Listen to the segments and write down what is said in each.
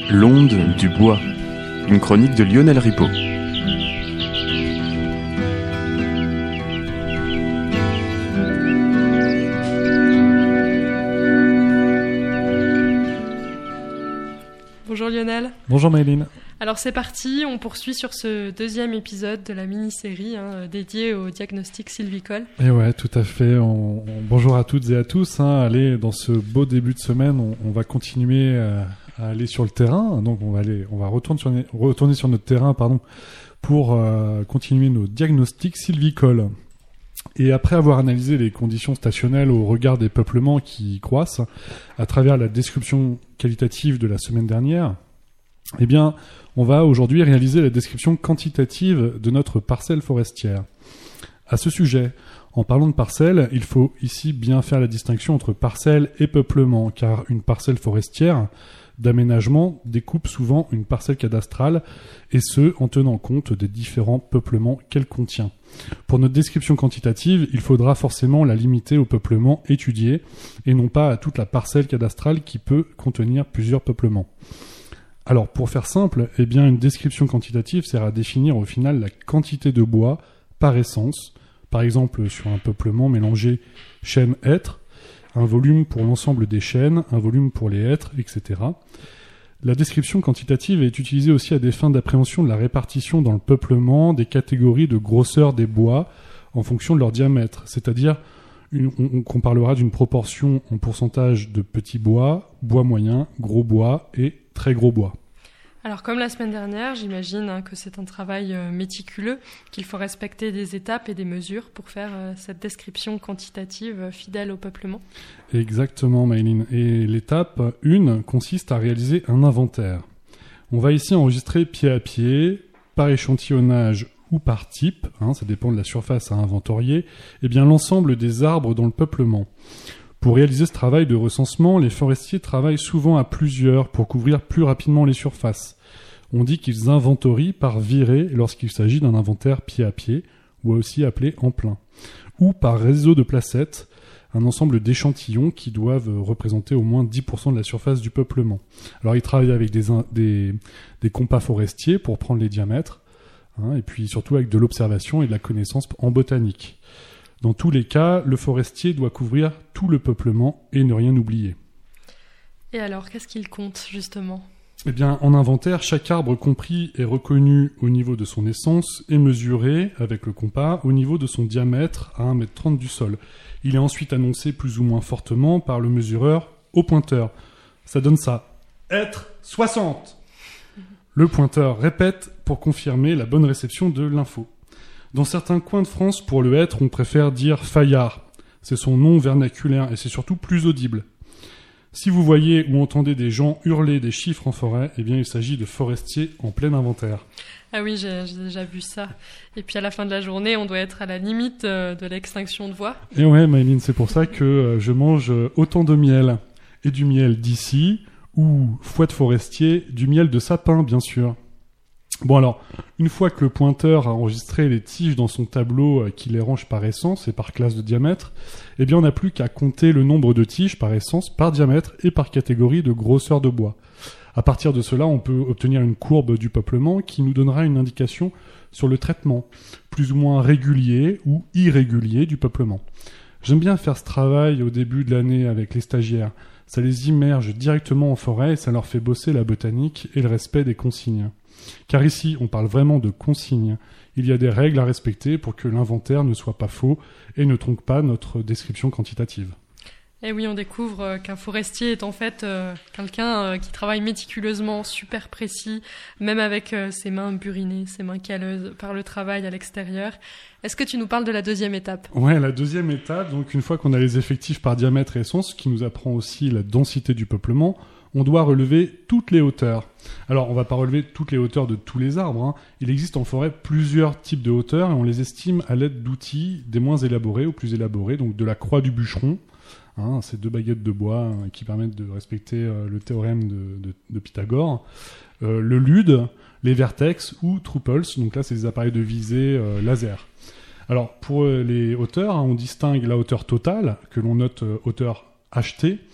L'onde du bois, une chronique de Lionel Ripaud. Bonjour Lionel. Bonjour Maëline. Alors c'est parti, on poursuit sur ce deuxième épisode de la mini-série dédiée au diagnostic sylvicole. Et ouais, tout à fait. Bonjour à toutes et à tous. Allez, dans ce beau début de semaine, on va continuer à aller sur le terrain. Donc on va retourner sur notre terrain, pour continuer nos diagnostics sylvicoles. Et après avoir analysé les conditions stationnelles au regard des peuplements qui croissent, à travers la description qualitative de la semaine dernière, eh bien, on va aujourd'hui réaliser la description quantitative de notre parcelle forestière. À ce sujet, en parlant de parcelle, il faut ici bien faire la distinction entre parcelle et peuplement, car une parcelle forestière d'aménagement découpe souvent une parcelle cadastrale, et ce, en tenant compte des différents peuplements qu'elle contient. Pour notre description quantitative, il faudra forcément la limiter au peuplement étudié, et non pas à toute la parcelle cadastrale qui peut contenir plusieurs peuplements. Alors, pour faire simple, une description quantitative sert à définir au final la quantité de bois par essence, par exemple sur un peuplement mélangé chêne-hêtre, un volume pour l'ensemble des chênes, un volume pour les hêtres, etc. La description quantitative est utilisée aussi à des fins d'appréhension de la répartition dans le peuplement des catégories de grosseur des bois en fonction de leur diamètre, c'est-à-dire qu'on parlera d'une proportion en pourcentage de petits bois, bois moyen, gros bois et très gros bois. Alors comme la semaine dernière, j'imagine que c'est un travail méticuleux, qu'il faut respecter des étapes et des mesures pour faire cette description quantitative fidèle au peuplement. Exactement Maëline. Et l'étape 1 consiste à réaliser un inventaire. On va ici enregistrer pied à pied, par échantillonnage ou par type, ça dépend de la surface à inventorier, l'ensemble des arbres dans le peuplement. Pour réaliser ce travail de recensement, les forestiers travaillent souvent à plusieurs pour couvrir plus rapidement les surfaces. On dit qu'ils inventorient par virée lorsqu'il s'agit d'un inventaire pied à pied, ou aussi appelé en plein, ou par réseau de placettes, un ensemble d'échantillons qui doivent représenter au moins 10% de la surface du peuplement. Alors ils travaillent avec des compas forestiers pour prendre les diamètres, et puis surtout avec de l'observation et de la connaissance en botanique. Dans tous les cas, le forestier doit couvrir tout le peuplement et ne rien oublier. Et alors, qu'est-ce qu'il compte, justement ? En inventaire, chaque arbre compris est reconnu au niveau de son essence et mesuré, avec le compas, au niveau de son diamètre à 1,30 m du sol. Il est ensuite annoncé plus ou moins fortement par le mesureur au pointeur. Ça donne ça. Hêtre 60. Le pointeur répète pour confirmer la bonne réception de l'info. Dans certains coins de France, pour le hêtre, on préfère dire faillard. C'est son nom vernaculaire et c'est surtout plus audible. Si vous voyez ou entendez des gens hurler des chiffres en forêt, il s'agit de forestiers en plein inventaire. Ah oui, j'ai déjà vu ça. Et puis à la fin de la journée, on doit être à la limite de l'extinction de voix. Et ouais, Maëline, c'est pour ça que je mange autant de miel. Et du miel d'ici, ou fouette forestier, du miel de sapin, bien sûr. Bon alors, une fois que le pointeur a enregistré les tiges dans son tableau qui les range par essence et par classe de diamètre, on n'a plus qu'à compter le nombre de tiges par essence, par diamètre et par catégorie de grosseur de bois. À partir de cela, on peut obtenir une courbe du peuplement qui nous donnera une indication sur le traitement, plus ou moins régulier ou irrégulier du peuplement. J'aime bien faire ce travail au début de l'année avec les stagiaires. Ça les immerge directement en forêt et ça leur fait bosser la botanique et le respect des consignes. Car ici, on parle vraiment de consignes. Il y a des règles à respecter pour que l'inventaire ne soit pas faux et ne trompe pas notre description quantitative. Et oui, on découvre qu'un forestier est en fait quelqu'un qui travaille méticuleusement, super précis, même avec ses mains burinées, ses mains calleuses par le travail à l'extérieur. Est-ce que tu nous parles de la deuxième étape ? Ouais, la deuxième étape, donc une fois qu'on a les effectifs par diamètre et essence, qui nous apprend aussi la densité du peuplement, on doit relever toutes les hauteurs. Alors, on ne va pas relever toutes les hauteurs de tous les arbres. Il existe en forêt plusieurs types de hauteurs et on les estime à l'aide d'outils des moins élaborés aux plus élaborés, donc de la croix du bûcheron, ces 2 baguettes de bois qui permettent de respecter le théorème de Pythagore, le lude, les vertex ou trouples, donc là c'est des appareils de visée laser. Alors, pour les hauteurs, on distingue la hauteur totale, que l'on note hauteur HT,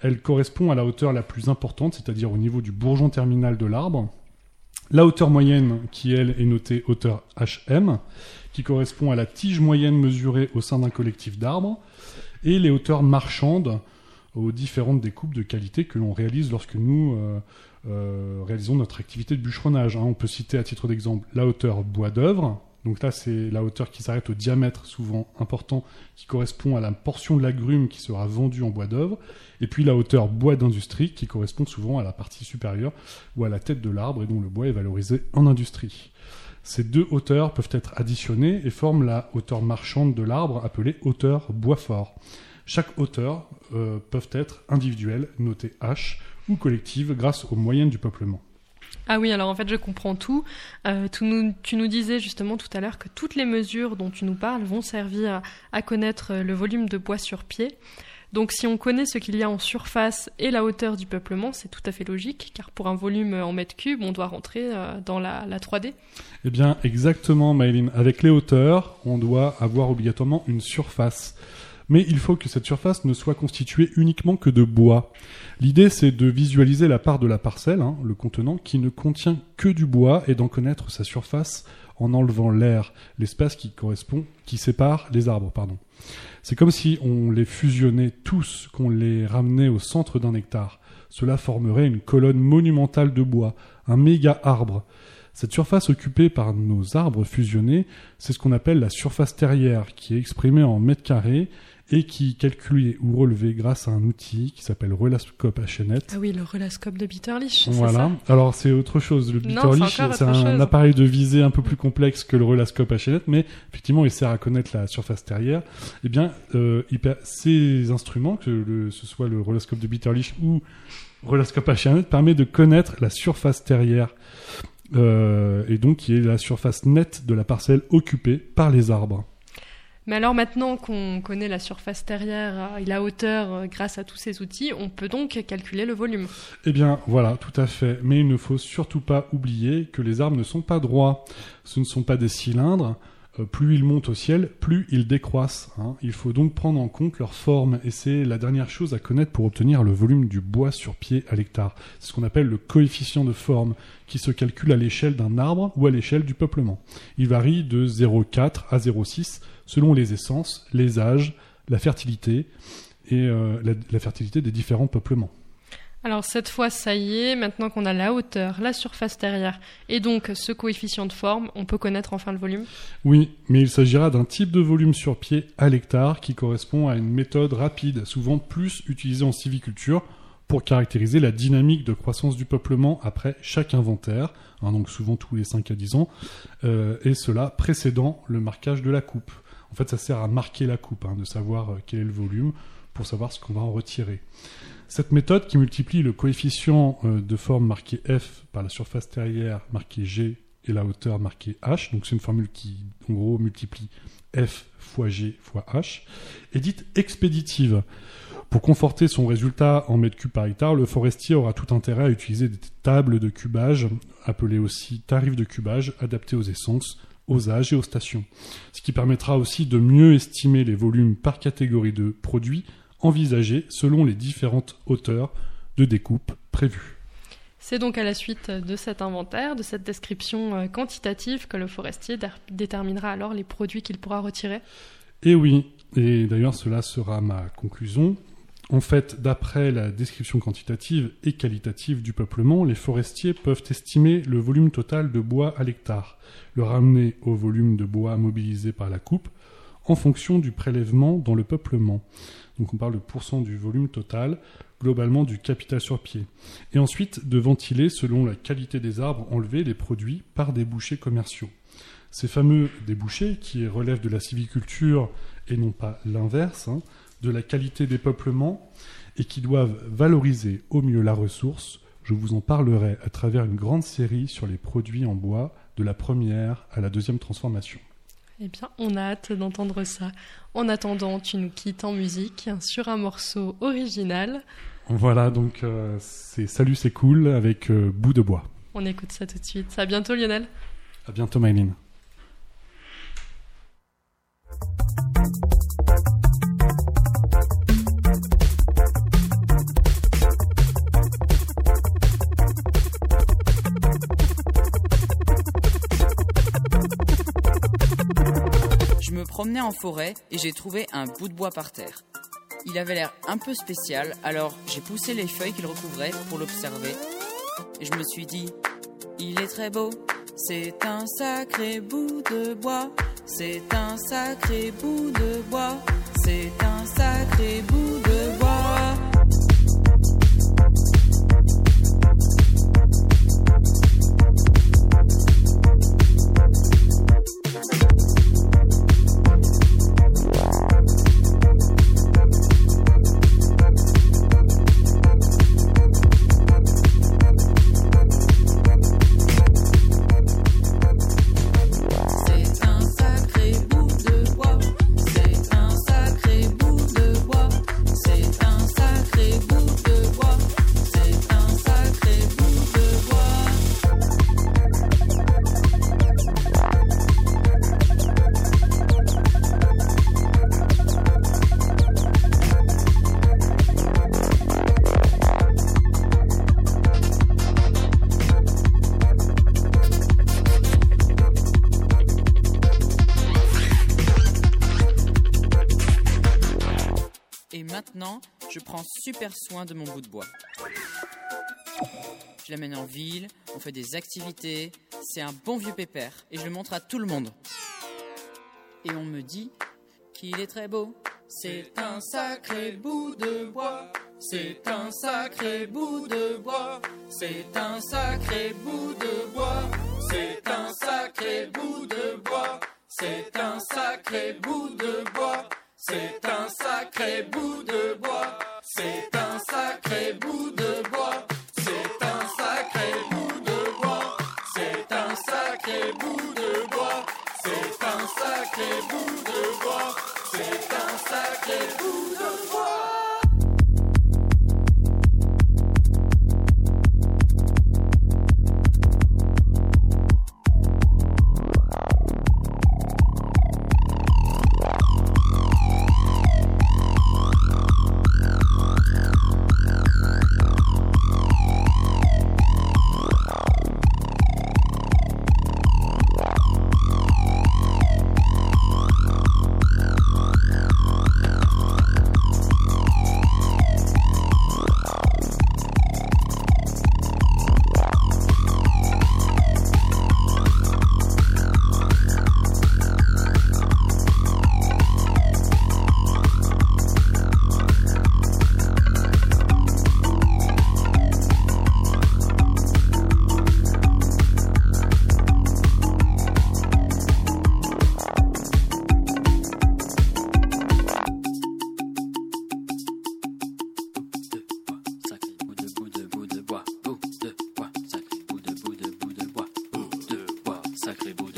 Elle correspond à la hauteur la plus importante, c'est-à-dire au niveau du bourgeon terminal de l'arbre. La hauteur moyenne, qui elle est notée hauteur HM, qui correspond à la tige moyenne mesurée au sein d'un collectif d'arbres, et les hauteurs marchandes aux différentes découpes de qualité que l'on réalise lorsque nous réalisons notre activité de bûcheronnage. On peut citer à titre d'exemple la hauteur bois d'œuvre. Donc là, c'est la hauteur qui s'arrête au diamètre souvent important, qui correspond à la portion de l'agrume qui sera vendue en bois d'œuvre. Et puis la hauteur bois d'industrie, qui correspond souvent à la partie supérieure ou à la tête de l'arbre et dont le bois est valorisé en industrie. Ces deux hauteurs peuvent être additionnées et forment la hauteur marchande de l'arbre, appelée hauteur bois fort. Chaque hauteur peuvent être individuelles, notées H, ou collectives grâce aux moyennes du peuplement. Ah oui, alors en fait je comprends tout. Tu nous disais justement tout à l'heure que toutes les mesures dont tu nous parles vont servir à connaître le volume de bois sur pied. Donc si on connaît ce qu'il y a en surface et la hauteur du peuplement, c'est tout à fait logique, car pour un volume en mètres cubes, on doit rentrer dans la 3D. Eh bien exactement Maëline, avec les hauteurs, on doit avoir obligatoirement une surface. Mais il faut que cette surface ne soit constituée uniquement que de bois. L'idée, c'est de visualiser la part de la parcelle, le contenant, qui ne contient que du bois et d'en connaître sa surface en enlevant l'air, l'espace qui sépare les arbres. C'est comme si on les fusionnait tous, qu'on les ramenait au centre d'un hectare. Cela formerait une colonne monumentale de bois, un méga arbre. Cette surface occupée par nos arbres fusionnés, c'est ce qu'on appelle la surface terrière, qui est exprimée en mètres carrés et qui est calculée ou relevée grâce à un outil qui s'appelle Relascope à chaînette. Ah oui, le Relascope de Bitterlich, voilà. C'est ça. Alors c'est autre chose. Le Bitterlich, c'est un appareil de visée un peu plus complexe que le Relascope à chaînette, mais effectivement, il sert à connaître la surface terrière. Eh bien, ces instruments, que ce soit le Relascope de Bitterlich ou Relascope à chaînette, permet de connaître la surface terrière. Et donc qui est la surface nette de la parcelle occupée par les arbres. Mais alors maintenant qu'on connaît la surface terrière et la hauteur grâce à tous ces outils, on peut donc calculer le volume. Eh bien voilà, tout à fait. Mais il ne faut surtout pas oublier que les arbres ne sont pas droits. Ce ne sont pas des cylindres. Plus ils montent au ciel, plus ils décroissent. Il faut donc prendre en compte leur forme, et c'est la dernière chose à connaître pour obtenir le volume du bois sur pied à l'hectare. C'est ce qu'on appelle le coefficient de forme, qui se calcule à l'échelle d'un arbre ou à l'échelle du peuplement. Il varie de 0,4 à 0,6 selon les essences, les âges, la fertilité et la fertilité des différents peuplements. Alors cette fois, ça y est, maintenant qu'on a la hauteur, la surface terrière et donc ce coefficient de forme, on peut connaître enfin le volume ? Oui, mais il s'agira d'un type de volume sur pied à l'hectare qui correspond à une méthode rapide, souvent plus utilisée en sylviculture, pour caractériser la dynamique de croissance du peuplement après chaque inventaire, donc souvent tous les 5 à 10 ans, et cela précédant le marquage de la coupe. En fait, ça sert à marquer la coupe, de savoir quel est le volume, pour savoir ce qu'on va en retirer. Cette méthode qui multiplie le coefficient de forme marqué F par la surface terrière marquée G et la hauteur marquée H, donc c'est une formule qui en gros multiplie F fois G fois H, est dite expéditive. Pour conforter son résultat en mètres cubes par hectare, le forestier aura tout intérêt à utiliser des tables de cubage, appelées aussi tarifs de cubage, adaptés aux essences, aux âges et aux stations. Ce qui permettra aussi de mieux estimer les volumes par catégorie de produits envisagés selon les différentes hauteurs de découpe prévues. C'est donc à la suite de cet inventaire, de cette description quantitative que le forestier déterminera alors les produits qu'il pourra retirer. Et oui, et d'ailleurs cela sera ma conclusion. En fait, d'après la description quantitative et qualitative du peuplement, les forestiers peuvent estimer le volume total de bois à l'hectare, le ramener au volume de bois mobilisé par la coupe, en fonction du prélèvement dans le peuplement. Donc on parle de pourcent du volume total, globalement du capital sur pied. Et ensuite de ventiler, selon la qualité des arbres enlevés, les produits par des bouchers commerciaux. Ces fameux débouchés, qui relèvent de la sylviculture et non pas l'inverse, de la qualité des peuplements, et qui doivent valoriser au mieux la ressource, je vous en parlerai à travers une grande série sur les produits en bois, de la première à la deuxième transformation. Eh bien, on a hâte d'entendre ça. En attendant, tu nous quittes en musique sur un morceau original. Voilà, donc c'est Salut c'est cool avec Bout de bois. On écoute ça tout de suite. À bientôt Lionel. À bientôt Maëline. promenais en forêt et j'ai trouvé un bout de bois par terre. Il avait l'air un peu spécial, alors j'ai poussé les feuilles qu'il recouvrait pour l'observer. Et je me suis dit, il est très beau, c'est un sacré bout de bois, c'est un sacré bout de bois, c'est un sacré bout de bois. Maintenant, je prends super soin de mon bout de bois. Je l'amène en ville, on fait des activités, c'est un bon vieux pépère et je le montre à tout le monde. Et on me dit qu'il est très beau. C'est un sacré bout de bois, c'est un sacré bout de bois, c'est un sacré bout de bois, c'est un sacré bout de bois, c'est un sacré bout de bois. C'est un sacré bout de bois, c'est un sacré bout de bois, c'est un sacré bout de bois, c'est un sacré bout de bois, c'est un sacré bout de bois, c'est un sacré bout de bois. Sacré bout